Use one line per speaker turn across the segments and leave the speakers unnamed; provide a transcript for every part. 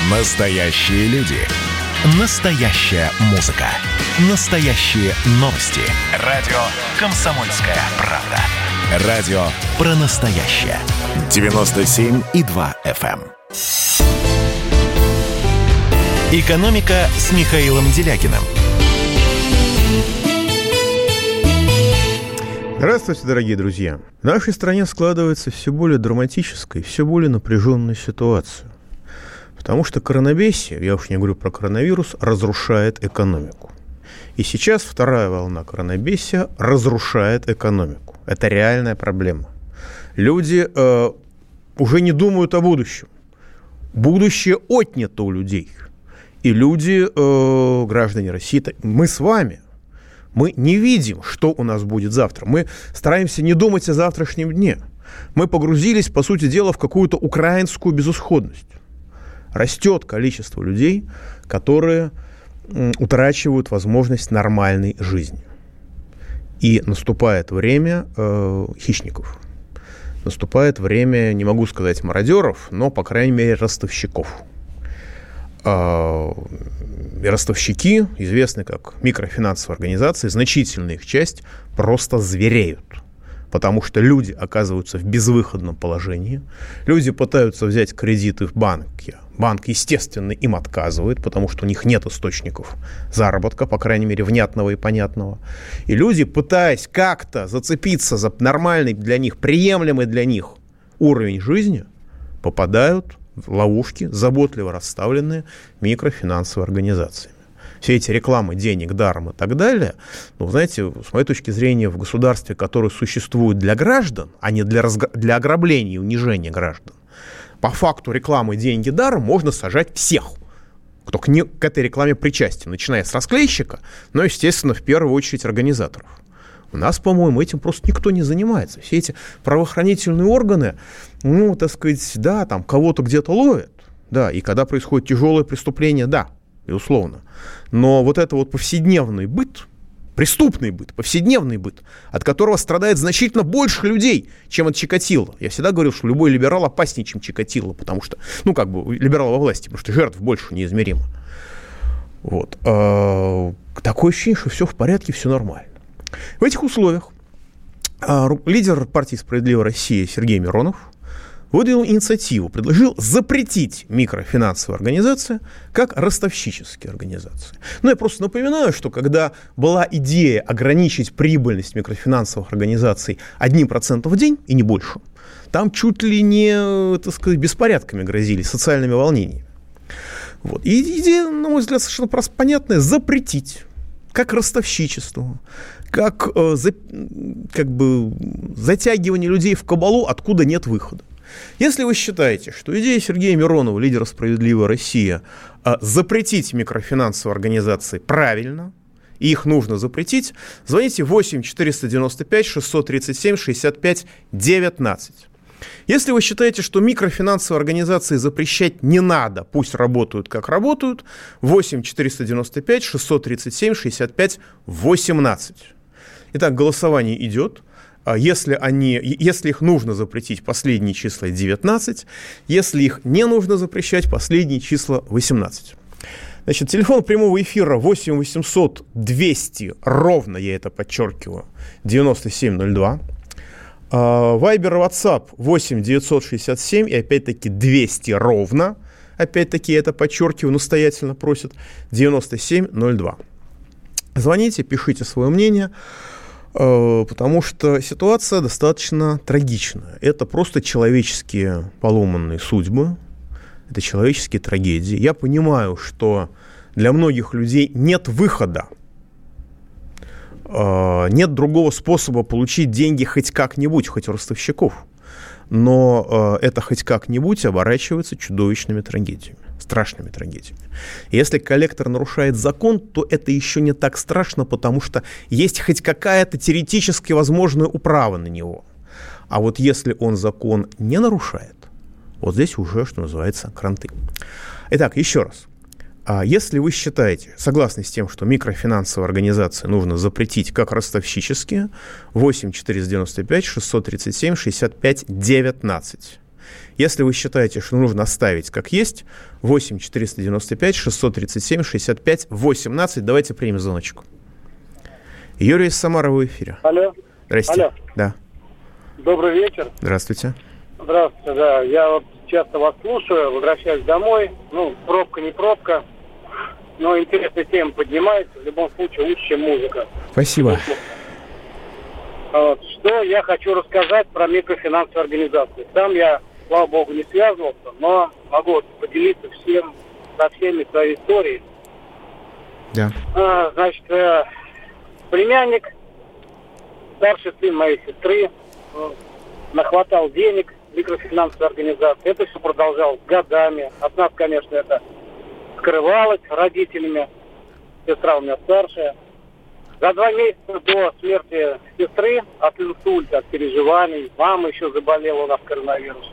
Настоящие люди. Настоящая музыка. Настоящие новости. Радио «Комсомольская правда». Радио про настоящее. 97,2 FM. «Экономика» с Михаилом Делякиным.
Здравствуйте, дорогие друзья. В нашей стране складывается все более драматическая, все более напряженная ситуация. Потому что коронабесие, я уж не говорю про коронавирус, разрушает экономику. И сейчас вторая волна коронабесия разрушает экономику. Это реальная проблема. Люди уже не думают о будущем. Будущее отнято у людей. И люди, граждане России, мы с вами, мы не видим, что у нас будет завтра. Мы стараемся не думать о завтрашнем дне. Мы погрузились, по сути дела, в какую-то украинскую безысходность. Растет количество людей, которые утрачивают возможность нормальной жизни. И наступает время хищников. Наступает время, не могу сказать мародеров, но, по крайней мере, ростовщиков. И ростовщики, известны как микрофинансовые организации, значительная их часть просто звереют. Потому что люди оказываются в безвыходном положении. Люди пытаются взять кредиты в банке. Банк, естественно, им отказывает, потому что у них нет источников заработка, по крайней мере, внятного и понятного. И люди, пытаясь как-то зацепиться за нормальный для них, приемлемый для них уровень жизни, попадают в ловушки, заботливо расставленные микрофинансовыми организациями. Все эти рекламы денег даром и так далее, ну, знаете, с моей точки зрения, в государстве, которое существует для граждан, а не для ограбления и унижения граждан, по факту рекламы деньги даром можно сажать всех, кто к этой рекламе причастен, начиная с расклейщика, но, естественно, в первую очередь организаторов. У нас, по-моему, этим просто никто не занимается. Все эти правоохранительные органы, ну, так сказать, да, там кого-то где-то ловят, да, и когда происходит тяжелое преступление, да, безусловно. Но вот это вот повседневный быт, преступный быт, повседневный быт, от которого страдает значительно больше людей, чем от Чикатило. Я всегда говорил, что любой либерал опаснее, чем Чикатило, потому что, ну, как бы, либерал во власти, потому что жертв больше неизмеримо. Вот. Такое ощущение, что все в порядке, все нормально. В этих условиях лидер партии «Справедливая Россия» Сергей Миронов выдвинул инициативу, предложил запретить микрофинансовые организации как ростовщические организации. Но я просто напоминаю, что когда была идея ограничить прибыльность микрофинансовых организаций 1% в день и не больше, там чуть ли не, так сказать, беспорядками грозили, социальными волнениями. Вот. И идея, на мой взгляд, совершенно понятная: запретить как ростовщичество, как бы затягивание людей в кабалу, откуда нет выхода. Если вы считаете, что идея Сергея Миронова, лидера «Справедливая Россия», запретить микрофинансовые организации правильно, и их нужно запретить, звоните 8 495 637 65 19. Если вы считаете, что микрофинансовые организации запрещать не надо, пусть работают как работают, 8 495 637 65 18. Итак, голосование идет. Если их нужно запретить, последние числа 19. Если их не нужно запрещать, последние числа 18. Значит, телефон прямого эфира 8 800 200, ровно, я это подчеркиваю, 9702. Вайбер и WhatsApp 8 967 и опять-таки 200 ровно. Опять-таки это подчеркиваю, настоятельно просят, 9702. Звоните, пишите свое мнение. Потому что ситуация достаточно трагичная. Это просто человеческие поломанные судьбы, это человеческие трагедии. Я понимаю, что для многих людей нет выхода, нет другого способа получить деньги хоть как-нибудь, хоть у ростовщиков. Но это хоть как-нибудь оборачивается чудовищными трагедиями, страшными трагедиями. Если коллектор нарушает закон, то это еще не так страшно, потому что есть хоть какая-то теоретически возможная управа на него. А вот если он закон не нарушает, вот здесь уже, что называется, кранты. Итак, еще раз. Если вы считаете, согласны с тем, что микрофинансовые организации нужно запретить как ростовщические, 8 495 637 65 19. Если вы считаете, что нужно оставить как есть, 8 495 637 65 18. Давайте примем звоночку. Юрий из Самары в эфире.
Алло.
Здрасте.
Алло.
Да.
Добрый вечер.
Здравствуйте.
Здравствуйте, да. Я вот часто вас слушаю, возвращаюсь домой. Пробка не пробка, но интересная тема поднимается. В любом случае лучше, чем музыка.
Спасибо.
Вот. Что я хочу рассказать про микрофинансовые организации. Сам я, слава богу, не связывался, но могу поделиться со всеми своей историей.
Да.
Значит, племянник, старший сын моей сестры, нахватал денег в микрофинансовой организации. Это все продолжалось годами. От нас, конечно, это скрывалось родителями. Сестра у меня старшая. За 2 месяца до смерти сестры от инсульта, от переживаний, мама еще заболела у нас коронавирусом.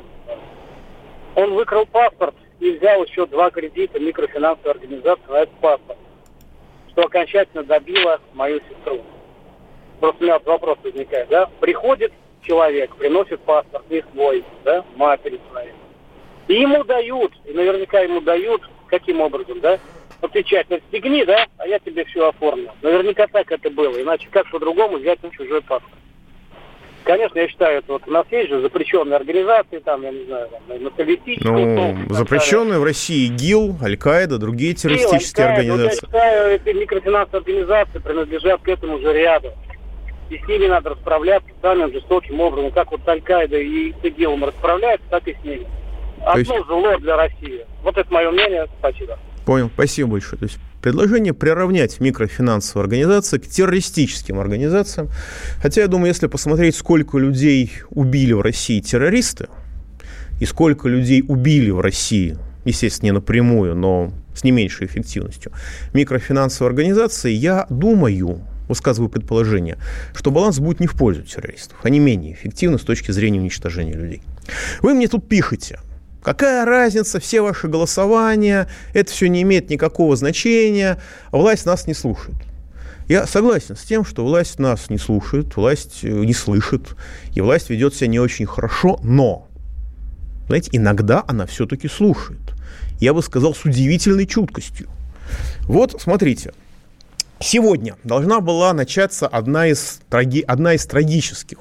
Он выкрал паспорт и взял еще 2 кредита микрофинансовой организации на этот паспорт, что окончательно добило мою сестру. Просто у меня вопрос возникает, да? Приходит человек, приносит паспорт не свой, да, матери своей. И ему дают, и наверняка ему дают, каким образом, да? Отвечать, стегни, да, а я тебе все оформлю. Наверняка так это было, иначе как по-другому взять на чужой паспорт. Конечно, я считаю, это вот у нас есть же запрещенные организации, там, я не знаю, там, националистические.
Запрещенные в России ИГИЛ, Аль-Каида, другие террористические организации.
Я считаю, эти микрофинансовые организации принадлежат к этому же ряду. И с ними надо расправляться самым жестоким образом. Как вот с Аль-Каидой и с ИГИЛом расправляются, так и с ними. Одно зло для России. Вот это мое мнение. Спасибо.
Понял, спасибо большое. То есть предложение приравнять микрофинансовые организации к террористическим организациям. Хотя, я думаю, если посмотреть, сколько людей убили в России террористы, и сколько людей убили в России, естественно, не напрямую, но с не меньшей эффективностью, микрофинансовые организации, я думаю, высказываю предположение, что баланс будет не в пользу террористов. Они менее эффективны с точки зрения уничтожения людей. Вы мне тут пишете. Какая разница, все ваши голосования, это все не имеет никакого значения, власть нас не слушает. Я согласен с тем, что власть нас не слушает, власть не слышит, и власть ведет себя не очень хорошо, но, знаете, иногда она все-таки слушает. Я бы сказал, с удивительной чуткостью. Вот, смотрите, сегодня должна была начаться одна из трагических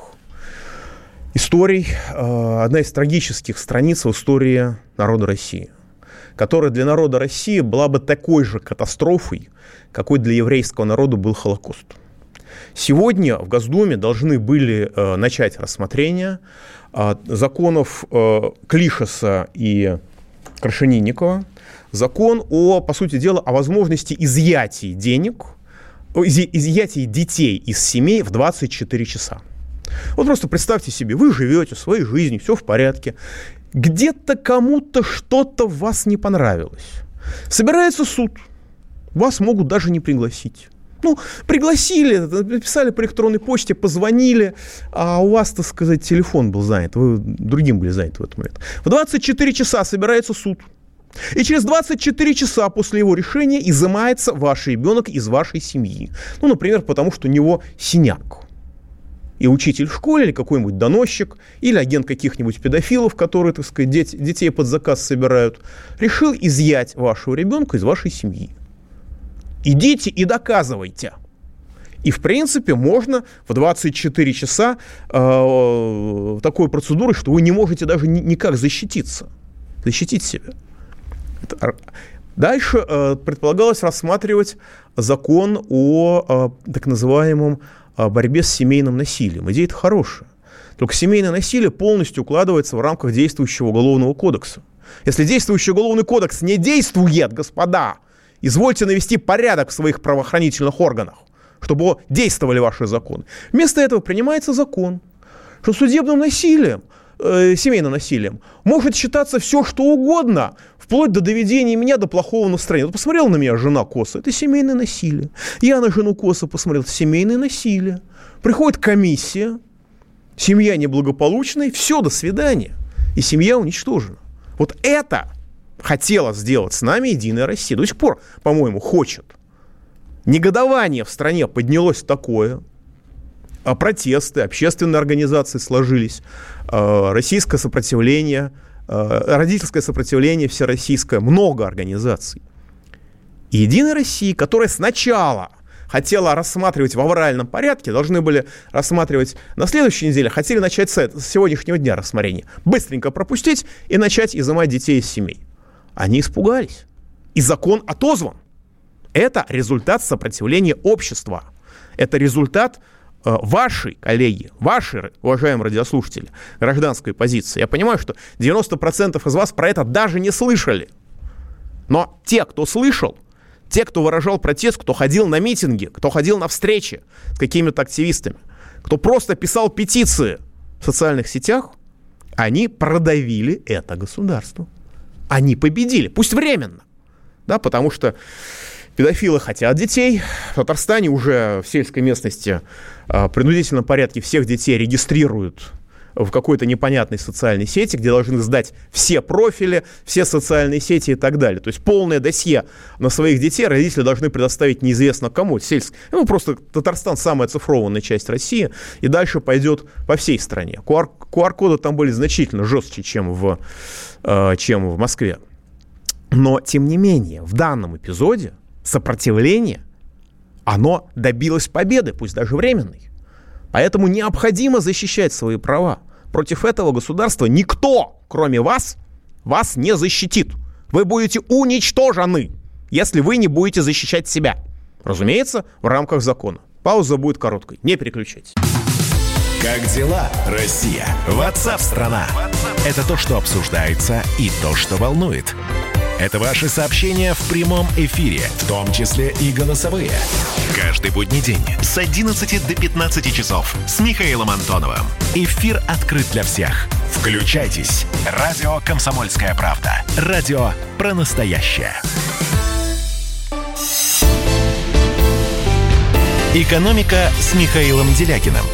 историй, одна из трагических страниц в истории народа России, которая для народа России была бы такой же катастрофой, какой для еврейского народа был Холокост. Сегодня в Госдуме должны были начать рассмотрение законов Клишеса и Крашенинникова, закон по сути дела, о возможности изъятия денег, изъятия детей из семей в 24 часа. Вот просто представьте себе, вы живете своей жизнью, все в порядке, где-то кому-то что-то в вас не понравилось. Собирается суд, вас могут даже не пригласить. Пригласили, написали по электронной почте, позвонили, а у вас, так сказать, телефон был занят, вы другим были заняты в этот момент. В 24 часа собирается суд. И через 24 часа после его решения изымается ваш ребенок из вашей семьи. Например, потому что у него синяк. И учитель в школе, или какой-нибудь доносчик, или агент каких-нибудь педофилов, которые, так сказать, детей под заказ собирают, решил изъять вашего ребенка из вашей семьи. Идите и доказывайте. И, в принципе, можно в 24 часа такой процедурой, что вы не можете даже никак защитить себя. Дальше предполагалось рассматривать закон о так называемом борьбе с семейным насилием. Идея-то хорошая. Только семейное насилие полностью укладывается в рамках действующего Уголовного кодекса. Если действующий Уголовный кодекс не действует, господа, извольте навести порядок в своих правоохранительных органах, чтобы действовали ваши законы. Вместо этого принимается закон, что судебным насилием, семейным насилием может считаться все, что угодно, вплоть до доведения меня до плохого настроения. Посмотрела на меня жена косо, это семейное насилие. Я на жену косо посмотрел, это семейное насилие. Приходит комиссия, семья неблагополучная, все, до свидания. И семья уничтожена. Вот это хотела сделать с нами Единая Россия. До сих пор, по-моему, хочет. Негодование в стране поднялось такое. протесты, общественные организации сложились, российское сопротивление, родительское сопротивление всероссийское, много организаций. И «Единая Россия», которая сначала хотела рассматривать в авральном порядке, должны были рассматривать на следующей неделе, хотели начать с сегодняшнего дня рассмотрения, быстренько пропустить и начать изымать детей из семей. Они испугались. И закон отозван. Это результат сопротивления общества. Это результат вашей, коллеги, вашей, уважаемые радиослушатели, гражданской позиции. Я понимаю, что 90% из вас про это даже не слышали. Но те, кто слышал, те, кто выражал протест, кто ходил на митинги, кто ходил на встречи с какими-то активистами, кто просто писал петиции в социальных сетях, они продавили это государство. Они победили, пусть временно. Да, потому что педофилы хотят детей. В Татарстане уже в сельской местности в принудительном порядке всех детей регистрируют в какой-то непонятной социальной сети, где должны сдать все профили, все социальные сети и так далее. То есть полное досье на своих детей родители должны предоставить неизвестно кому. Просто Татарстан самая оцифрованная часть России, и дальше пойдет по всей стране. QR-коды там были значительно жестче, чем в Москве. Но, тем не менее, в данном эпизоде сопротивление, оно добилось победы, пусть даже временной. Поэтому необходимо защищать свои права. Против этого государства никто, кроме вас не защитит. Вы будете уничтожены, если вы не будете защищать себя. Разумеется, в рамках закона. Пауза будет короткой. Не переключайтесь.
Как дела, Россия? WhatsApp-страна. Это то, что обсуждается, и то, что волнует. Это ваши сообщения в прямом эфире, в том числе и голосовые. Каждый будний день с 11 до 15 часов с Михаилом Антоновым. Эфир открыт для всех. Включайтесь. Радио «Комсомольская правда». Радио про настоящее. «Экономика» с Михаилом Делякиным.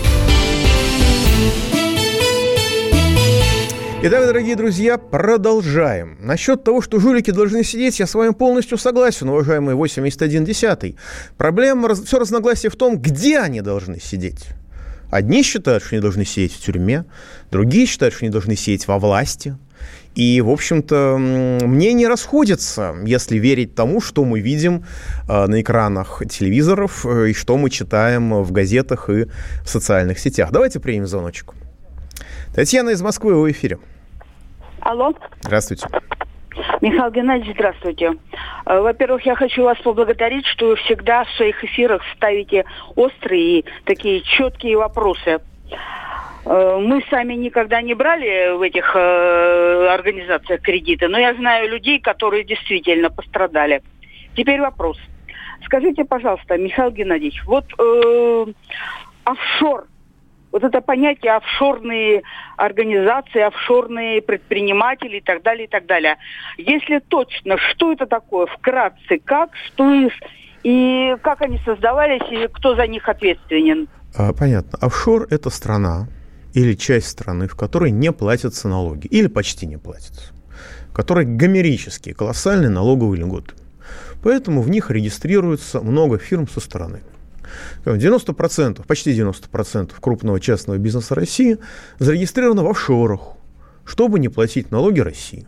Итак, дорогие друзья, продолжаем. Насчет того, что жулики должны сидеть, я с вами полностью согласен, уважаемые 8110. Проблема, все разногласие в том, где они должны сидеть. Одни считают, что они должны сидеть в тюрьме, другие считают, что они должны сидеть во власти. И, в общем-то, мнения расходятся, если верить тому, что мы видим на экранах телевизоров и что мы читаем в газетах и в социальных сетях. Давайте примем звоночек. Татьяна из Москвы, в эфире.
Алло.
Здравствуйте.
Михаил Геннадьевич, здравствуйте. Во-первых, я хочу вас поблагодарить, что вы всегда в своих эфирах ставите острые и такие четкие вопросы. Мы сами никогда не брали в этих организациях кредиты, но я знаю людей, которые действительно пострадали. Теперь вопрос. Скажите, пожалуйста, Михаил Геннадьевич, вот офшор, вот это понятие офшорные организации, офшорные предприниматели и так далее, и так далее. Если точно, что это такое, вкратце, как, что и как они создавались, и кто за них ответственен?
Понятно. Офшор – это страна или часть страны, в которой не платятся налоги, или почти не платятся, в которой гомерические, колоссальные налоговые льготы. Поэтому в них регистрируется много фирм со стороны. 90%, почти 90% крупного частного бизнеса России зарегистрировано в офшорах, чтобы не платить налоги России.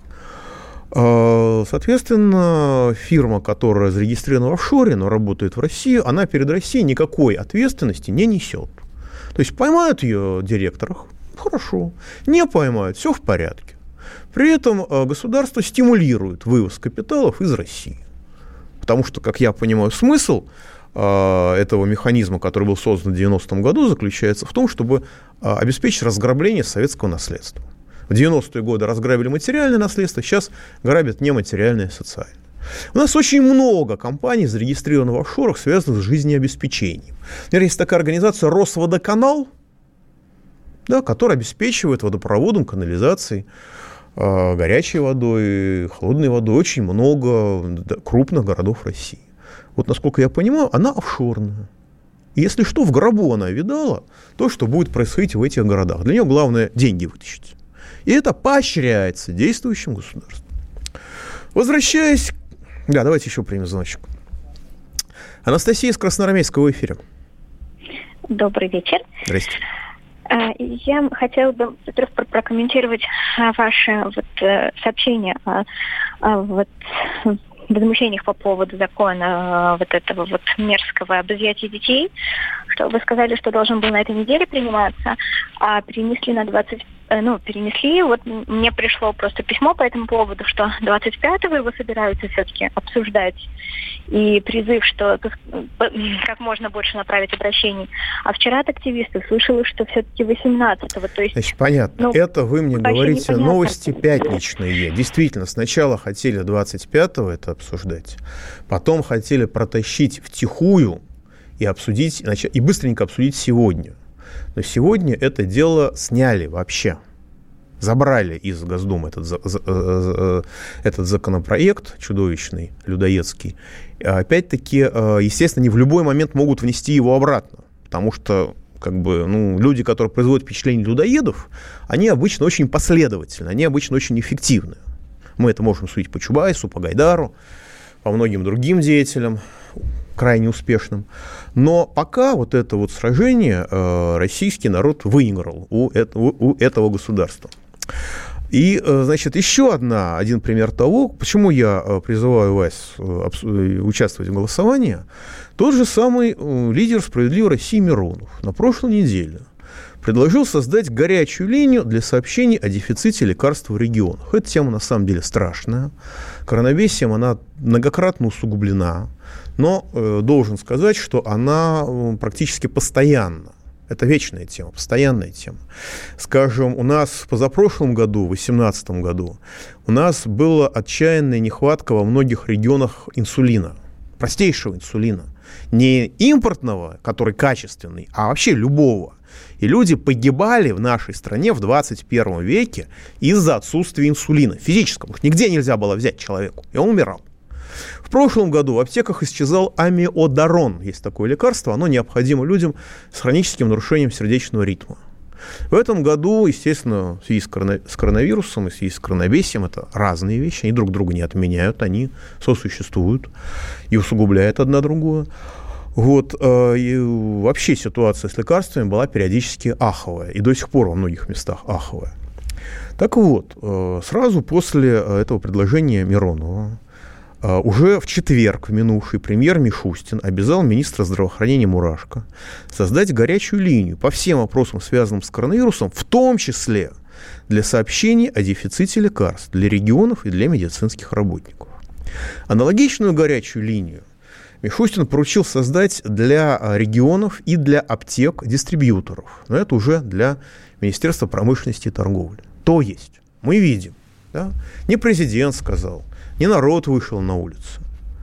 Соответственно, фирма, которая зарегистрирована в офшоре, но работает в России, она перед Россией никакой ответственности не несет. То есть поймают ее директорах, хорошо, не поймают, все в порядке. При этом государство стимулирует вывоз капиталов из России. Потому что, как я понимаю, смысл этого механизма, который был создан в 90-м году, заключается в том, чтобы обеспечить разграбление советского наследства. В 90-е годы разграбили материальное наследство, сейчас грабят нематериальное и социальное. У нас очень много компаний, зарегистрированных в офшорах, связанных с жизнеобеспечением. Например, есть такая организация «Росводоканал», да, которая обеспечивает водопроводом, канализацией, горячей водой, холодной водой очень много крупных городов России. Вот, насколько я понимаю, она офшорная. И если что, в гробу она видала то, что будет происходить в этих городах. Для нее главное деньги вытащить. И это поощряется действующим государством. Возвращаясь... Да, давайте еще примем звоночек. Анастасия из Красноармейска в эфире.
Добрый вечер.
Здрасте.
Я хотела бы, во-первых, прокомментировать ваше сообщение о возмущениях по поводу закона этого мерзкого об изъятии детей, что вы сказали, что должен был на этой неделе приниматься, а перенесли на 20... перенесли. Вот мне пришло просто письмо по этому поводу, что 25-го его собираются все-таки обсуждать. И призыв, что как можно больше направить обращений. А вчера от активистов слышала, что все-таки 18-го. То есть,
значит, понятно. Это вы мне говорите новости пятничные. Действительно, сначала хотели 25-го это обсуждать, потом хотели протащить втихую и обсудить, и быстренько обсудить сегодня. Но сегодня это дело сняли вообще. Забрали из Госдумы этот законопроект чудовищный, людоедский. Опять-таки, естественно, не в любой момент могут внести его обратно. Потому что люди, которые производят впечатление людоедов, они обычно очень последовательны, они обычно очень эффективны. Мы это можем судить по Чубайсу, по Гайдару, по многим другим деятелям, крайне успешным. Но пока это сражение российский народ выиграл у этого государства. И, значит, еще один пример того, почему я призываю вас участвовать в голосовании. Тот же самый лидер «Справедливой России» Миронов на прошлой неделе предложил создать горячую линию для сообщений о дефиците лекарств в регионах. Эта тема на самом деле страшная. Коронавирусом она многократно усугублена. Но должен сказать, что она практически постоянна. Это вечная тема, постоянная тема. Скажем, у нас в позапрошлом году, в 2018 году, у нас была отчаянная нехватка во многих регионах инсулина, простейшего инсулина. Не импортного, который качественный, а вообще любого. И люди погибали в нашей стране в 21 веке из-за отсутствия инсулина физического. Потому что нигде нельзя было взять человеку, и он умирал. В прошлом году в аптеках исчезал амиодарон. Есть такое лекарство, оно необходимо людям с хроническим нарушением сердечного ритма. В этом году, естественно, в связи с коронавирусом и в связи с коронавирусом, это разные вещи, они друг друга не отменяют, они сосуществуют и усугубляют одна другую. И вообще ситуация с лекарствами была периодически аховая, и до сих пор во многих местах аховая. Так вот, сразу после этого предложения Миронова, уже в четверг в минувший премьер Мишустин обязал министра здравоохранения Мурашко создать горячую линию по всем вопросам, связанным с коронавирусом, в том числе для сообщений о дефиците лекарств для регионов и для медицинских работников. Аналогичную горячую линию Мишустин поручил создать для регионов и для аптек-дистрибьюторов. Но это уже для Министерства промышленности и торговли. То есть мы видим, не президент сказал, не народ вышел на улицу.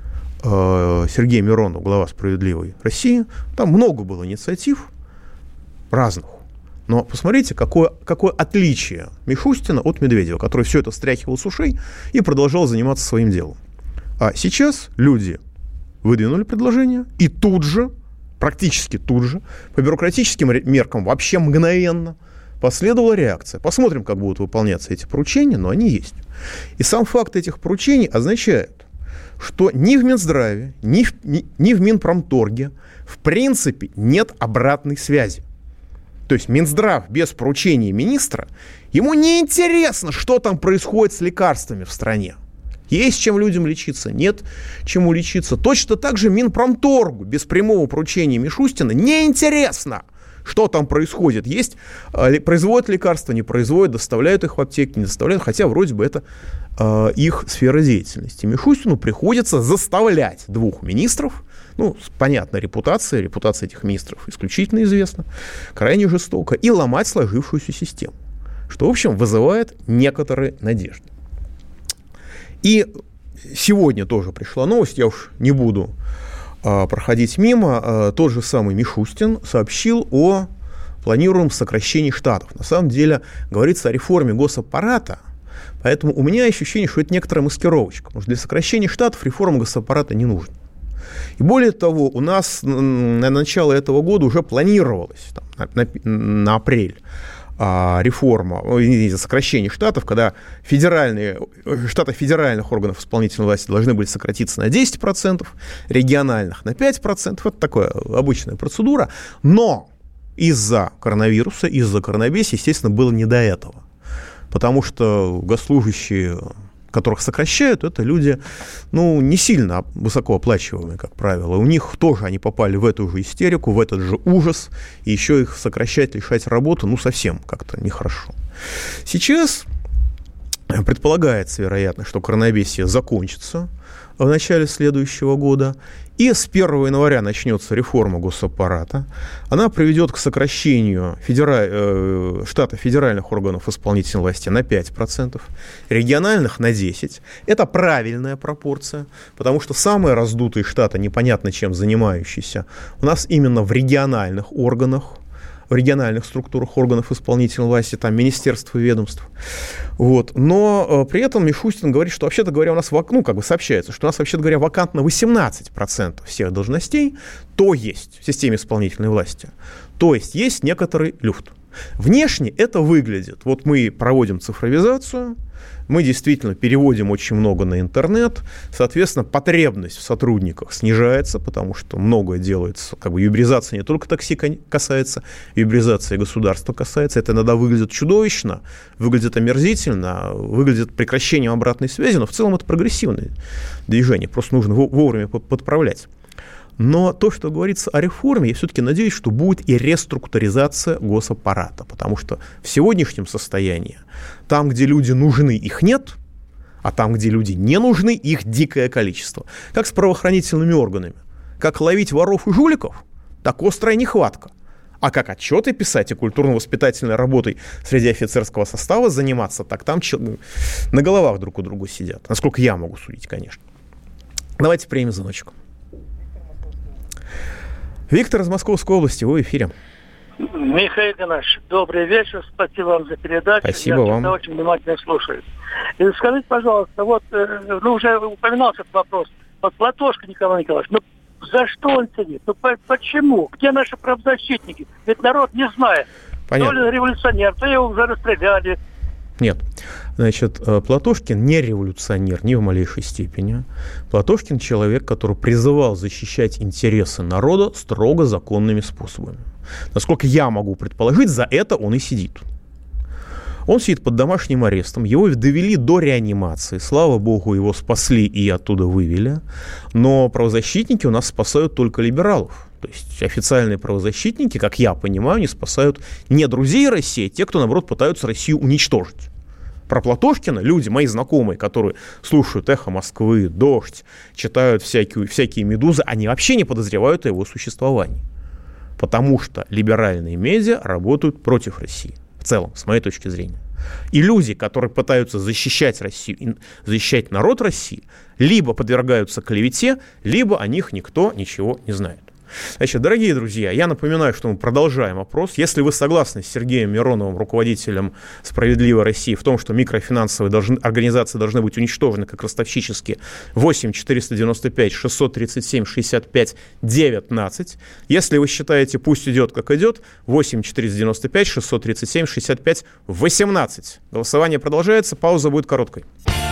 Сергей Миронов, глава «Справедливой России», там много было инициатив разных. Но посмотрите, какое отличие Мишустина от Медведева, который все это стряхивал с ушей и продолжал заниматься своим делом. А сейчас люди выдвинули предложение, и тут же, практически тут же, по бюрократическим меркам вообще мгновенно последовала реакция. Посмотрим, как будут выполняться эти поручения, но они есть. И сам факт этих поручений означает, что ни в Минздраве, ни в Минпромторге в принципе нет обратной связи. То есть Минздрав без поручения министра, ему не интересно, что там происходит с лекарствами в стране. Есть чем людям лечиться, нет чему лечиться. Точно так же Минпромторгу без прямого поручения Мишустина неинтересно, что там происходит. Есть, производят лекарства, не производят, доставляют их в аптеки, не доставляют, хотя вроде бы это их сфера деятельности. Мишустину приходится заставлять двух министров, понятно, репутация этих министров исключительно известна, крайне жестоко, и ломать сложившуюся систему, что, в общем, вызывает некоторые надежды. И сегодня тоже пришла новость, я уж не буду проходить мимо. Тот же самый Мишустин сообщил о планируемом сокращении штатов. На самом деле говорится о реформе госаппарата, поэтому у меня ощущение, что это некоторая маскировочка, потому что для сокращения штатов реформа госаппарата не нужна. И более того, у нас на начало этого года уже планировалось на апрель реформа, сокращение штатов, когда штаты федеральных органов исполнительной власти должны были сократиться на 10%, региональных на 5%. Это такая обычная процедура. Но из-за коронавируса, из-за коронабесия, естественно, было не до этого. Потому что госслужащие, которых сокращают, это люди, не сильно высокооплачиваемые, как правило. У них тоже они попали в эту же истерику, в этот же ужас, и еще их сокращать, лишать работы, совсем как-то нехорошо. Сейчас предполагается, вероятно, что коронабесие закончится в начале следующего года, и с 1 января начнется реформа госаппарата. Она приведет к сокращению штата федеральных органов исполнительной власти на 5%, региональных на 10%. Это правильная пропорция, потому что самые раздутые штаты, непонятно чем занимающиеся, у нас именно в региональных органах, в региональных структурах органов исполнительной власти, там министерств и ведомств. Но при этом Мишустин говорит, что вообще-то говоря, у нас, сообщается, что у нас, вообще-то говоря, вакантно 18% всех должностей, то есть в системе исполнительной власти, то есть некоторый люфт. Внешне это выглядит. Мы проводим цифровизацию, мы действительно переводим очень много на интернет, соответственно, потребность в сотрудниках снижается, потому что многое делается, юберизация не только такси касается, юберизация государства касается, это иногда выглядит чудовищно, выглядит омерзительно, выглядит прекращением обратной связи, но в целом это прогрессивное движение, просто нужно вовремя подправлять. Но то, что говорится о реформе, я все-таки надеюсь, что будет и реструктуризация госаппарата, потому что в сегодняшнем состоянии там, где люди нужны, их нет, а там, где люди не нужны, их дикое количество. Как с правоохранительными органами. Как ловить воров и жуликов, так острая нехватка. А как отчеты писать и культурно-воспитательной работой среди офицерского состава заниматься, так там на головах друг у друга сидят. Насколько я могу судить, конечно. Давайте примем звоночек. Виктор из Московской области, вы в эфире.
Михаил Геннадьевич, добрый вечер, спасибо вам за передачу.
Спасибо вам.
Я очень внимательно слушаю. И скажите, пожалуйста, уже упоминался этот вопрос. Платошка Николай Николаевич, за что он сидит? Почему? Где наши правозащитники? Ведь народ не знает.
Понятно.
То ли революционер, то его уже расстреляли.
Нет. Платошкин не революционер ни в малейшей степени. Платошкин человек, который призывал защищать интересы народа строго законными способами. Насколько я могу предположить, за это он и сидит. Он сидит под домашним арестом, его довели до реанимации, слава богу, его спасли и оттуда вывели, но правозащитники у нас спасают только либералов. То есть официальные правозащитники, как я понимаю, не спасают не друзей России, а те, кто, наоборот, пытаются Россию уничтожить. Про Платошкина люди, мои знакомые, которые слушают «Эхо Москвы», «Дождь», читают всякие «Медузы», они вообще не подозревают о его существовании. Потому что либеральные медиа работают против России. В целом, с моей точки зрения. И люди, которые пытаются защищать Россию, защищать народ России, либо подвергаются клевете, либо о них никто ничего не знает. Значит, дорогие друзья, я напоминаю, что мы продолжаем опрос. Если вы согласны с Сергеем Мироновым, руководителем «Справедливой России», в том, что микрофинансовые организации должны быть уничтожены как ростовщические, 8 495 637 65 19. Если вы считаете, пусть идет как идет, 8 495 637 65 18. Голосование продолжается, пауза будет короткой.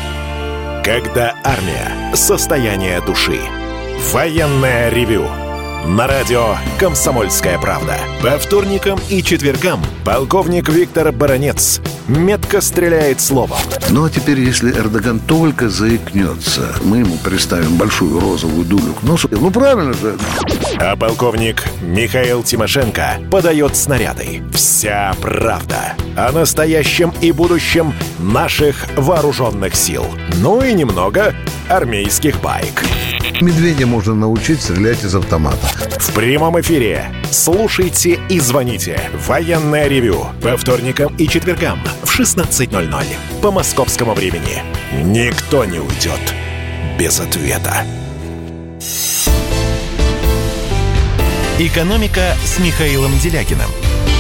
Когда армия. Состояние души. Военное ревю. На радио «Комсомольская правда». По вторникам и четвергам полковник Виктор Баранец метко стреляет словом.
А теперь, если Эрдоган только заикнется, мы ему приставим большую розовую дулю к носу. Правильно же.
А полковник Михаил Тимошенко подает снаряды. Вся правда о настоящем и будущем наших вооруженных сил. И немного армейских баек.
Медведя можно научить стрелять из автомата.
В прямом эфире. Слушайте и звоните. Военное ревю. По вторникам и четвергам в 16:00 по московскому времени. Никто не уйдет без ответа. «Экономика» с Михаилом Делякиным.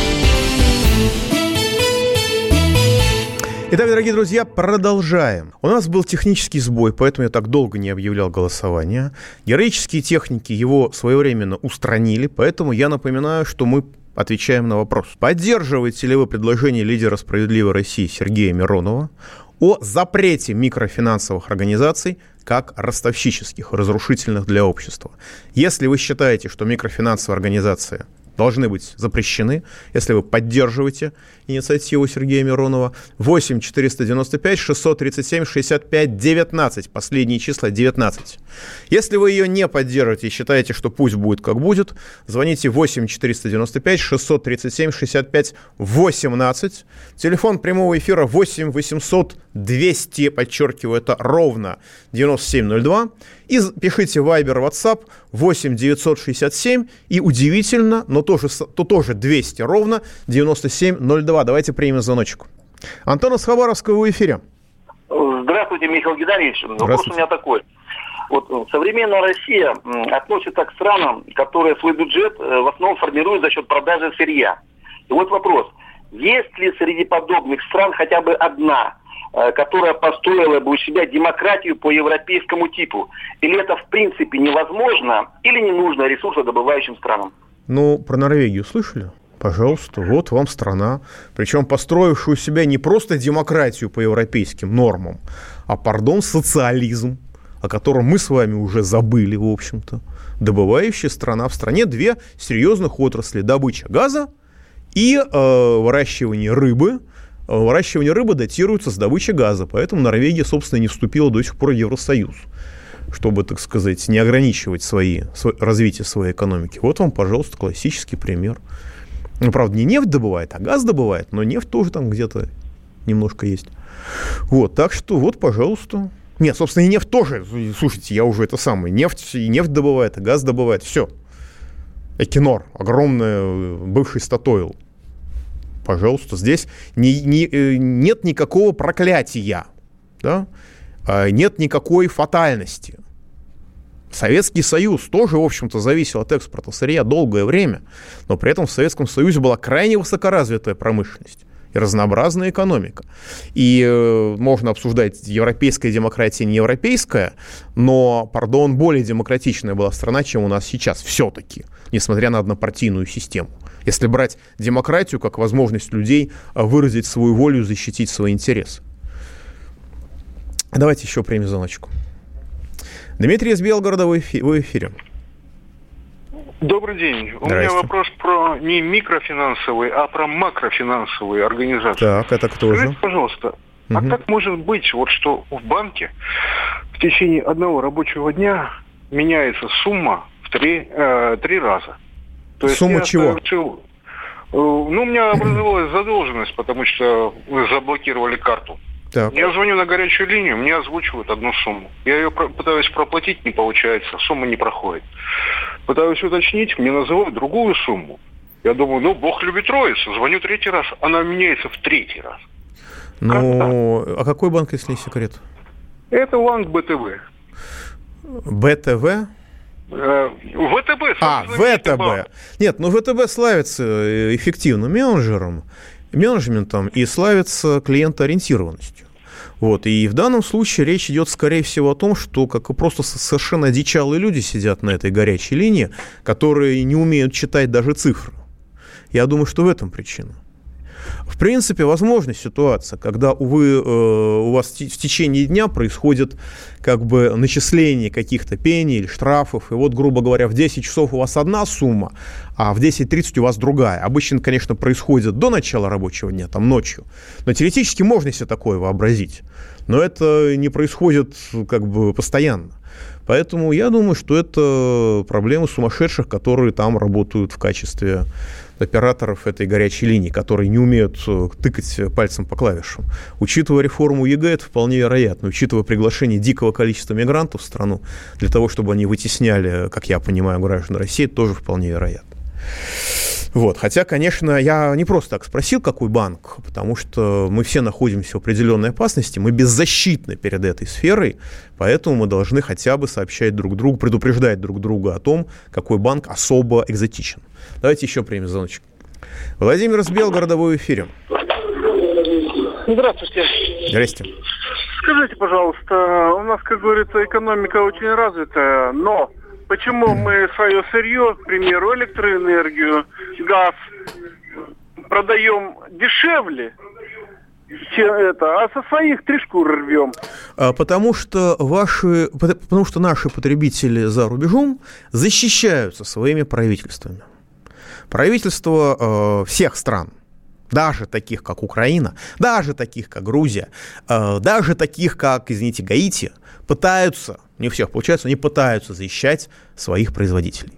Итак, дорогие друзья, продолжаем. У нас был технический сбой, поэтому я так долго не объявлял голосование. Героические техники его своевременно устранили, поэтому я напоминаю, что мы отвечаем на вопрос. Поддерживаете ли вы предложение лидера «Справедливой России» Сергея Миронова о запрете микрофинансовых организаций как ростовщических, разрушительных для общества? Если вы считаете, что микрофинансовые организации должны быть запрещены, если вы поддерживаете инициативу Сергея Миронова. 8 495 637 65 19. Последние числа 19. Если вы ее не поддерживаете и считаете, что пусть будет как будет, звоните 8 495 637 65 18. Телефон прямого эфира 8 800 200, подчеркиваю, это ровно 9702. И пишите Viber, WhatsApp 8 967 и удивительно, но тоже 200 ровно 9702. Давайте примем звоночек. Антон из Хабаровска, в эфире.
Здравствуйте, Михаил Геннадьевич. Вопрос у меня такой. Вот современная Россия относится к странам, которые свой бюджет в основном формируют за счет продажи сырья. И вот вопрос. Есть ли среди подобных стран хотя бы одна, которая построила бы у себя демократию по европейскому типу? Или это в принципе невозможно, или не нужно ресурсодобывающим странам?
Ну, про Норвегию слышали? Пожалуйста, вот вам страна, причем построившую у себя не просто демократию по европейским нормам, а, социализм, о котором мы с вами уже забыли, в общем-то. Добывающая страна. В стране две серьезных отрасли: добыча газа и выращивание рыбы. Выращивание рыбы датируется с добычей газа, поэтому Норвегия, собственно, не вступила до сих пор в Евросоюз, чтобы, так сказать, не ограничивать развитие своей экономики. Вот вам, пожалуйста, классический пример. Ну, правда, не нефть добывает, а газ добывает, но нефть тоже там где-то немножко есть. Вот, так что вот, пожалуйста. Нет, собственно, и нефть тоже. Слушайте, я уже это самое. И нефть добывает, и газ добывает. Все. Экинор, огромный бывший Статойл. Пожалуйста, здесь нет никакого проклятия, да? Нет никакой фатальности. Советский Союз тоже, в общем-то, зависел от экспорта сырья долгое время, но при этом в Советском Союзе была крайне высокоразвитая промышленность и разнообразная экономика. И можно обсуждать, европейская демократия, не европейская, но, более демократичная была страна, чем у нас сейчас, все-таки, несмотря на однопартийную систему. Если брать демократию как возможность людей выразить свою волю, защитить свои интересы. Давайте еще примем звоночку. Дмитрий из Белгорода, в эфире.
Добрый день. У меня вопрос про не микрофинансовые, а про макрофинансовые организации. Так,
это кто же?
Скажите, пожалуйста, а как может быть, вот что в банке в течение одного рабочего дня меняется сумма в три раза? То есть
сумма чего?
У меня образовалась задолженность, потому что вы заблокировали карту.
Так.
Я звоню на горячую линию, мне озвучивают одну сумму. Я ее пытаюсь проплатить, не получается, сумма не проходит. Пытаюсь уточнить, мне называют другую сумму. Я думаю, Бог любит троицу. Звоню третий раз, она меняется в третий раз.
А какой банк, если не секрет?
Это банк БТВ.
БТВ?
ВТБ.
ВТБ. Банк. Нет, ВТБ славится эффективным менеджментом и славится клиентоориентированностью. Вот. И в данном случае речь идет, скорее всего, о том, что просто совершенно одичалые люди сидят на этой горячей линии, которые не умеют читать даже цифры. Я думаю, что в этом причина. В принципе, возможна ситуация, когда, у вас в течение дня происходит начисление каких-то пений или штрафов, и вот, грубо говоря, в 10 часов у вас одна сумма, а в 10:30 у вас другая. Обычно, конечно, происходит до начала рабочего дня, ночью, но теоретически можно себе такое вообразить, но это не происходит постоянно. Поэтому я думаю, что это проблемы сумасшедших, которые там работают в качестве операторов этой горячей линии, которые не умеют тыкать пальцем по клавишам. Учитывая реформу ЕГЭ, это вполне вероятно. Учитывая приглашение дикого количества мигрантов в страну для того, чтобы они вытесняли, как я понимаю, граждан России, это тоже вполне вероятно. Вот. Хотя, конечно, я не просто так спросил, какой банк, потому что мы все находимся в определенной опасности, мы беззащитны перед этой сферой, поэтому мы должны хотя бы сообщать друг другу, предупреждать друг друга о том, какой банк особо экзотичен. Давайте еще примем звоночек. Владимир из Белгорода, в эфире.
Здравствуйте.
Здрасте.
Скажите, пожалуйста, у нас, как говорится, экономика очень развитая, но почему мы свое сырье, к примеру, электроэнергию, газ, продаем дешевле, чем а со своих 3 шкуры рвем?
Потому что наши потребители за рубежом защищаются своими правительствами. Правительства всех стран, даже таких, как Украина, даже таких, как Грузия, даже таких, как, извините, Гаити, пытаются, не у всех получается, они пытаются защищать своих производителей.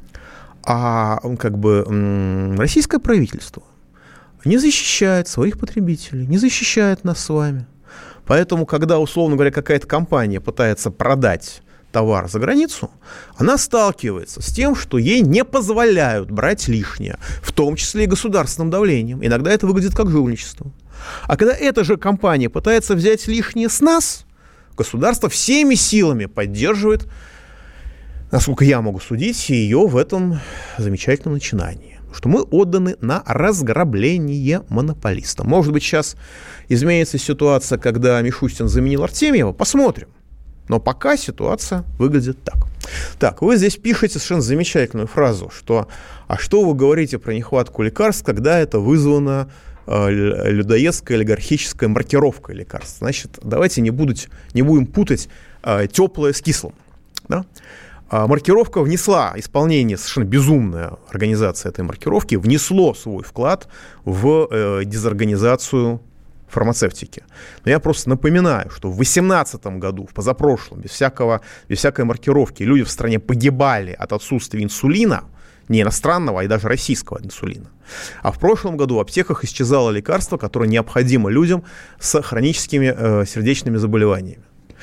А российское правительство не защищает своих потребителей, не защищает нас с вами. Поэтому, когда, условно говоря, какая-то компания пытается продать товар за границу, она сталкивается с тем, что ей не позволяют брать лишнее, в том числе и государственным давлением. Иногда это выглядит как жульничество. А когда эта же компания пытается взять лишнее с нас, государство всеми силами поддерживает, насколько я могу судить, ее в этом замечательном начинании. Что мы отданы на разграбление монополиста. Может быть, сейчас изменится ситуация, когда Мишустин заменил Артемьева. Посмотрим. Но пока ситуация выглядит так. Так, вы здесь пишете совершенно замечательную фразу, что «а что вы говорите про нехватку лекарств, когда это вызвано людоедской олигархической маркировкой лекарств?» Значит, давайте не будем путать теплое с кислым. Да? Маркировка внесла, исполнение, совершенно безумная организация этой маркировки, внесло свой вклад в дезорганизацию фармацевтики. Но я просто напоминаю, что в 2018 году, в позапрошлом, без всякой маркировки, люди в стране погибали от отсутствия инсулина, не иностранного, а и даже российского инсулина. А в прошлом году в аптеках исчезало лекарство, которое необходимо людям с хроническими сердечными заболеваниями.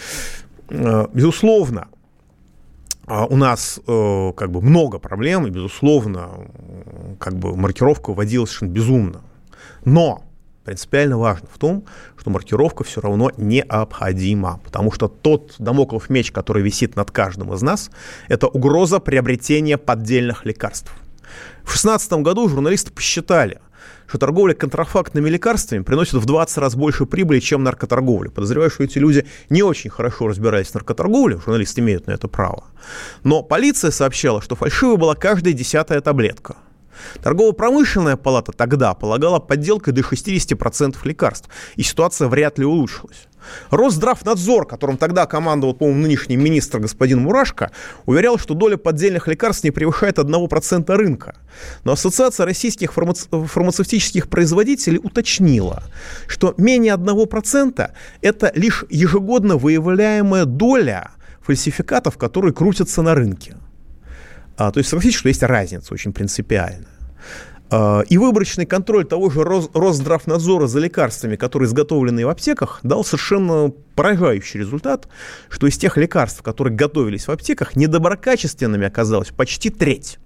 Безусловно, у нас много проблем, и, безусловно, маркировка вводилась совершенно безумно. Но принципиально важно в том, что маркировка все равно необходима, потому что тот дамоклов меч, который висит над каждым из нас, это угроза приобретения поддельных лекарств. В 2016 году журналисты посчитали, что торговля контрафактными лекарствами приносит в 20 раз больше прибыли, чем наркоторговля. Подозреваю, что эти люди не очень хорошо разбирались в наркоторговле, журналисты имеют на это право. Но полиция сообщала, что фальшивой была каждая 10-я таблетка. Торгово-промышленная палата тогда полагала подделкой до 60% лекарств, и ситуация вряд ли улучшилась. Росздравнадзор, которым тогда командовал, по-моему, нынешний министр господин Мурашко, уверял, что доля поддельных лекарств не превышает 1% рынка. Но Ассоциация российских фармацевтических производителей уточнила, что менее 1% – это лишь ежегодно выявляемая доля фальсификатов, которые крутятся на рынке. То есть согласитесь, что есть разница очень принципиальная. И выборочный контроль того же Росздравнадзора за лекарствами, которые изготовлены в аптеках, дал совершенно поражающий результат, что из тех лекарств, которые готовились в аптеках, недоброкачественными оказалось почти треть.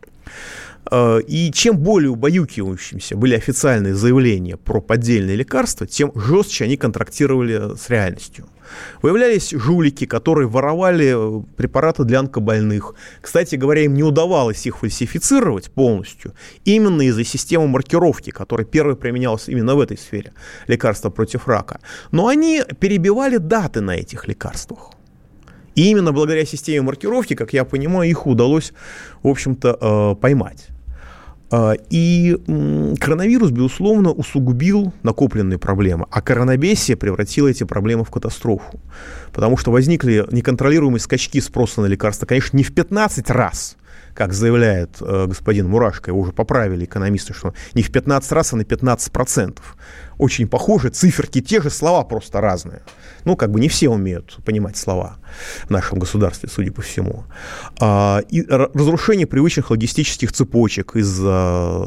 И чем более убаюкивающимися были официальные заявления про поддельные лекарства, тем жестче они контрактировали с реальностью. Выявлялись жулики, которые воровали препараты для онкобольных. Кстати говоря, им не удавалось их фальсифицировать полностью именно из-за системы маркировки, которая первой применялась именно в этой сфере, лекарства против рака. Но они перебивали даты на этих лекарствах. И именно благодаря системе маркировки, как я понимаю, их удалось, в общем-то, поймать. И коронавирус, безусловно, усугубил накопленные проблемы, а коронабесие превратило эти проблемы в катастрофу. Потому что возникли неконтролируемые скачки спроса на лекарства, конечно, не в 15 раз, как заявляет господин Мурашко, его уже поправили экономисты, что не в 15 раз, а на 15%. Очень похожи, циферки те же, слова просто разные. Не все умеют понимать слова в нашем государстве, судя по всему. И разрушение привычных логистических цепочек из-за,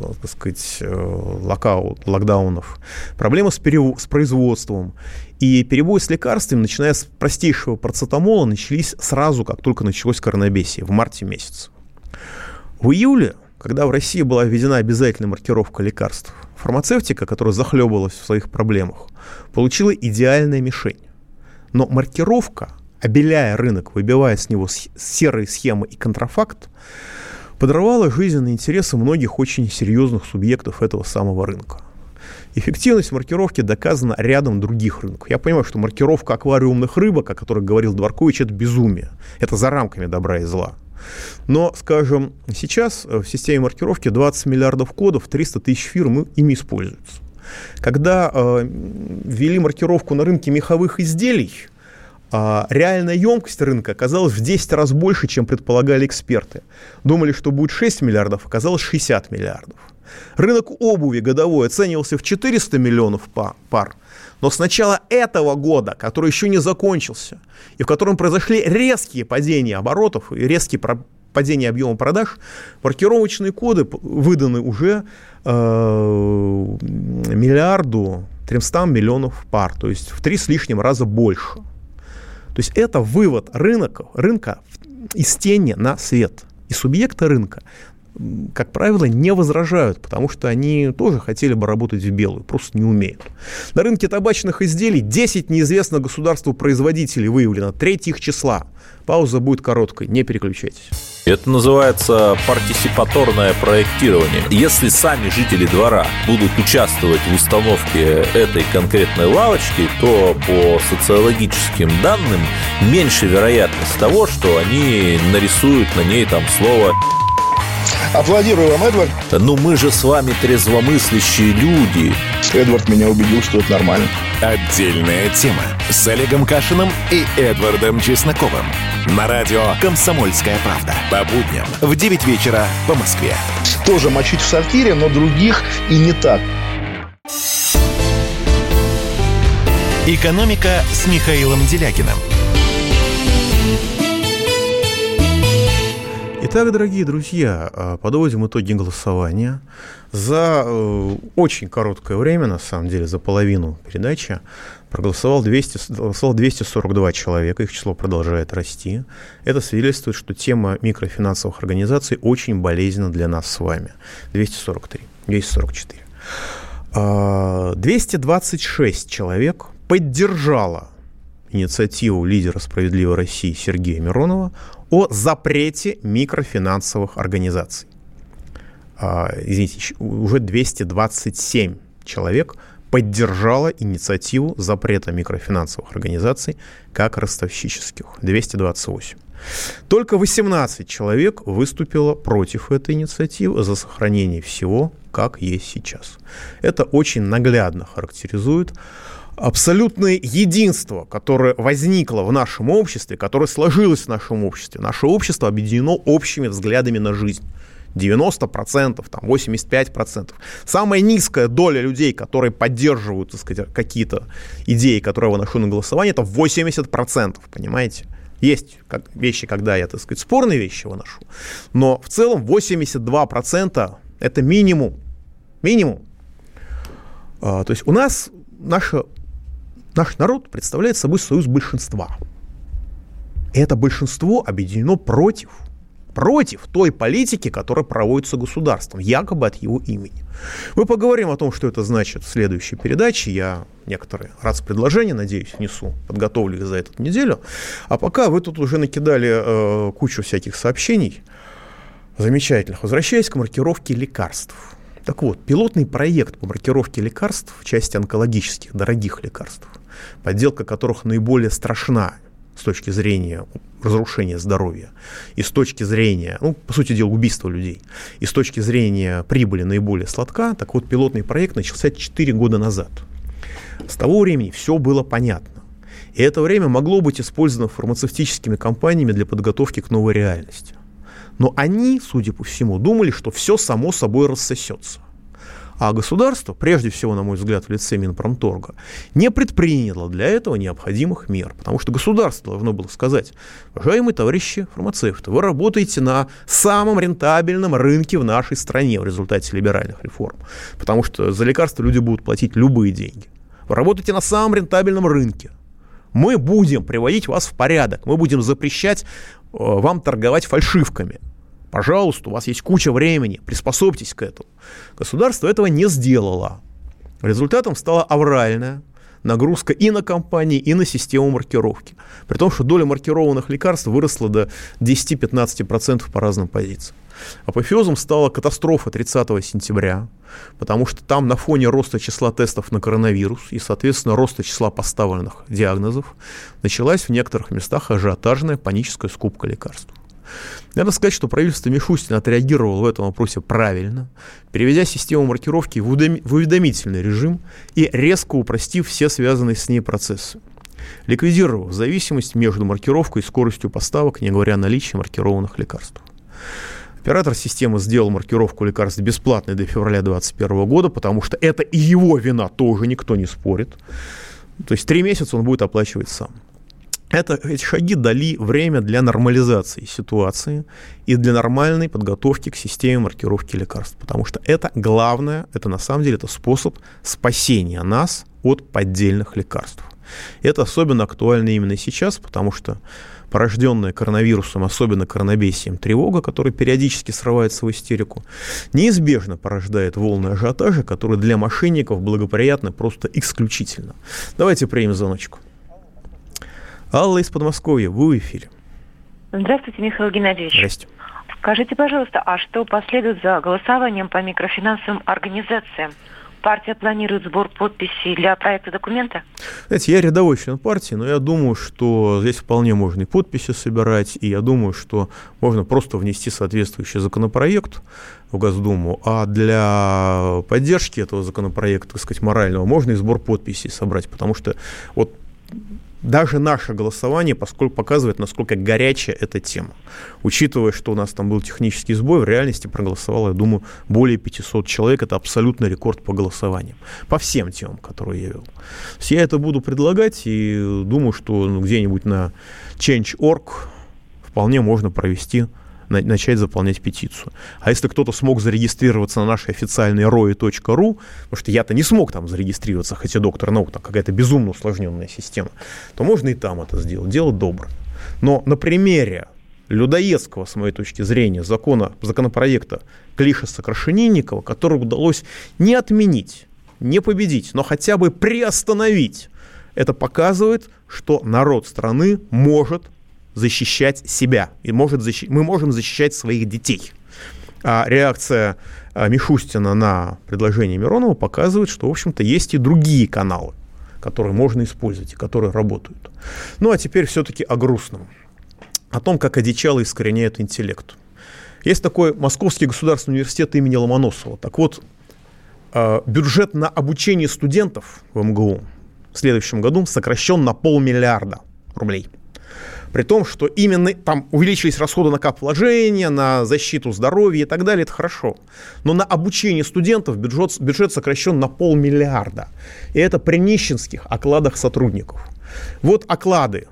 локдаунов, проблемы с производством и перебои с лекарствами, начиная с простейшего парацетамола, начались сразу, как только началось коронабесие, в марте месяце. В июле, когда в России была введена обязательная маркировка лекарств, фармацевтика, которая захлебывалась в своих проблемах, получила идеальная мишень. Но маркировка, обеляя рынок, выбивая с него серые схемы и контрафакт, подорвала жизненные интересы многих очень серьезных субъектов этого самого рынка. Эффективность маркировки доказана рядом других рынков. Я понимаю, что маркировка аквариумных рыбок, о которой говорил Дворкович, это безумие. Это за рамками добра и зла. Но, скажем, сейчас в системе маркировки 20 миллиардов кодов, 300 тысяч фирм ими используются. Когда ввели маркировку на рынке меховых изделий, А реальная емкость рынка оказалась в 10 раз больше, чем предполагали эксперты. Думали, что будет 6 миллиардов, оказалось 60 миллиардов. Рынок обуви годовой оценивался в 400 миллионов пар. Но с начала этого года, который еще не закончился, и в котором произошли резкие падения оборотов и резкие падения объема продаж, маркировочные коды выданы уже 1 300 000 000 пар, то есть в 3 с лишним раза больше. То есть это вывод рынка из тени на свет. И субъекты рынка, как правило, не возражают, потому что они тоже хотели бы работать в белую, просто не умеют. На рынке табачных изделий 10 неизвестных государству производителей выявлено 3 числа. Пауза будет короткой, не переключайтесь.
Это называется партисипаторное проектирование. Если сами жители двора будут участвовать в установке этой конкретной лавочки, то по социологическим данным меньше вероятность того, что они нарисуют на ней там слово.
Аплодирую вам, Эдвард.
Ну мы же с вами трезвомыслящие люди.
Эдвард меня убедил, что это нормально.
Отдельная тема с Олегом Кашиным и Эдвардом Чесноковым. На радио «Комсомольская правда». По будням в 9 вечера по Москве.
Тоже мочить в сортире, но других и не так.
«Экономика» с Михаилом Делякиным.
Итак, дорогие друзья, подводим итоги голосования. За очень короткое время, на самом деле, за половину передачи, проголосовало 242 человека, их число продолжает расти. Это свидетельствует, что тема микрофинансовых организаций очень болезненна для нас с вами. 244. 226 человек поддержало инициативу лидера «Справедливой России» Сергея Миронова о запрете микрофинансовых организаций. Извините, уже 227 человек поддержало инициативу запрета микрофинансовых организаций как ростовщических. 228. Только 18 человек выступило против этой инициативы за сохранение всего, как есть сейчас. Это очень наглядно характеризует абсолютное единство, которое возникло в нашем обществе, которое сложилось в нашем обществе. Наше общество объединено общими взглядами на жизнь. 90%, там, 85%. Самая низкая доля людей, которые поддерживают, так сказать, какие-то идеи, которые я выношу на голосование, это 80%, понимаете? Есть вещи, когда я, так сказать, спорные вещи выношу, но в целом 82% это минимум. Минимум. То есть у нас наш народ представляет собой союз большинства. И это большинство объединено против той политики, которая проводится государством, якобы от его имени. Мы поговорим о том, что это значит в следующей передаче. Я некоторые предложения, надеюсь, внесу, подготовлю их за эту неделю. А пока вы тут уже накидали кучу всяких сообщений замечательных. Возвращаясь к маркировке лекарств. Так вот, пилотный проект по маркировке лекарств в части онкологических, дорогих лекарств, подделка которых наиболее страшна с точки зрения разрушения здоровья и с точки зрения, по сути дела, убийства людей, и с точки зрения прибыли наиболее сладка, так вот, пилотный проект начался 4 года назад. С того времени все было понятно. И это время могло быть использовано фармацевтическими компаниями для подготовки к новой реальности. Но они, судя по всему, думали, что все само собой рассосется. А государство, прежде всего, на мой взгляд, в лице Минпромторга, не предприняло для этого необходимых мер. Потому что государство должно было сказать: уважаемые товарищи фармацевты, вы работаете на самом рентабельном рынке в нашей стране в результате либеральных реформ. Потому что за лекарства люди будут платить любые деньги. Вы работаете на самом рентабельном рынке. Мы будем приводить вас в порядок. Мы будем запрещать вам торговать фальшивками. Пожалуйста, у вас есть куча времени, приспособьтесь к этому. Государство этого не сделало. Результатом стала авральная нагрузка и на компании, и на систему маркировки. При том, что доля маркированных лекарств выросла до 10-15% по разным позициям. Апофеозом стала катастрофа 30 сентября, потому что там на фоне роста числа тестов на коронавирус и, соответственно, роста числа поставленных диагнозов началась в некоторых местах ажиотажная паническая скупка лекарств. Надо сказать, что правительство Мишустина отреагировало в этом вопросе правильно, переведя систему маркировки в уведомительный режим и резко упростив все связанные с ней процессы. ликвидировав зависимость между маркировкой и скоростью поставок, не говоря о наличии маркированных лекарств. Оператор системы сделал маркировку лекарств бесплатной до февраля 2021 года, потому что это и его вина, тоже никто не спорит. То есть 3 месяца он будет оплачивать сам. Эти шаги дали время для нормализации ситуации и для нормальной подготовки к системе маркировки лекарств. Потому что это главное, это на самом деле это способ спасения нас от поддельных лекарств. Это особенно актуально именно сейчас, потому что порожденная коронавирусом, особенно коронабесием, тревога, которая периодически срывается в истерику, неизбежно порождает волны ажиотажа, которые для мошенников благоприятны просто исключительно. Давайте примем звоночку. Алла из Подмосковья, вы в эфире.
Здравствуйте, Михаил Геннадьевич.
Здрасте.
Скажите, пожалуйста, а что последует за голосованием по микрофинансовым организациям? Партия планирует сбор подписей для проекта документа?
Знаете, я рядовой член партии, но я думаю, что здесь вполне можно и подписи собирать, и я думаю, что можно просто внести соответствующий законопроект в Госдуму, а для поддержки этого законопроекта, так сказать, морального, можно и сбор подписей собрать, потому что вот даже наше голосование показывает, насколько горячая эта тема. Учитывая, что у нас там был технический сбой, в реальности проголосовало, я думаю, более 500 человек. Это абсолютный рекорд по голосованиям. По всем темам, которые я вел. Я это буду предлагать, и думаю, что где-нибудь на Change.org вполне можно начать заполнять петицию. А если кто-то смог зарегистрироваться на нашей официальной roi.ru, потому что я-то не смог там зарегистрироваться, хотя доктор наук, там какая-то безумно усложненная система, то можно и там это сделать. Дело доброе. Но на примере людоедского, с моей точки зрения, законопроекта Клишеса-Крашенинникова, который удалось не отменить, не победить, но хотя бы приостановить, это показывает, что народ страны может защищать себя, и мы можем защищать своих детей. А реакция Мишустина на предложение Миронова показывает, что, в общем-то, есть и другие каналы, которые можно использовать и которые работают. Ну, а теперь все-таки о грустном. О том, как одичало искореняет интеллект. Есть такой Московский государственный университет имени Ломоносова. Так вот, бюджет на обучение студентов в МГУ в следующем году сокращен на 500 миллиарда рублей. При том, что именно там увеличились расходы на капвложения, на защиту здоровья и так далее, это хорошо. Но на обучение студентов бюджет сокращен на 500 миллиарда. И это при нищенских окладах сотрудников. Вот оклады.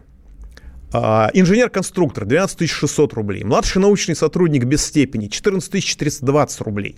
Инженер-конструктор 12 600 рублей. Младший научный сотрудник без степени 14 420 рублей.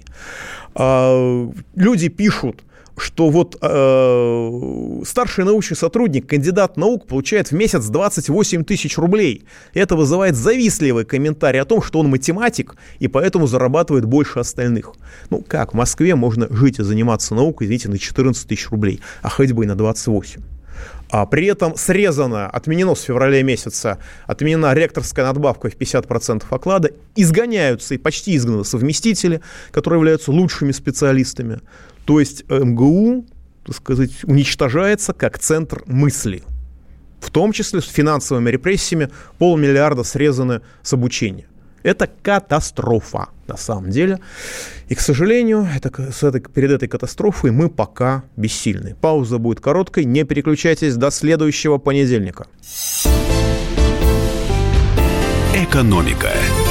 Люди пишут, что вот старший научный сотрудник, кандидат наук, получает в месяц 28 тысяч рублей. Это вызывает завистливый комментарий о том, что он математик и поэтому зарабатывает больше остальных. Ну как, в Москве можно жить и заниматься наукой, извините, на 14 тысяч рублей, а хоть бы и на 28. А при этом отменено с февраля месяца, отменена ректорская надбавка в 50% оклада, изгоняются и почти изгнаны совместители, которые являются лучшими специалистами. То есть МГУ, так сказать, уничтожается как центр мысли. В том числе с финансовыми репрессиями 500 миллиарда срезаны с обучения. Это катастрофа на самом деле. И, к сожалению, перед этой катастрофой мы пока бессильны. Пауза будет короткой. Не переключайтесь до следующего понедельника.
Экономика.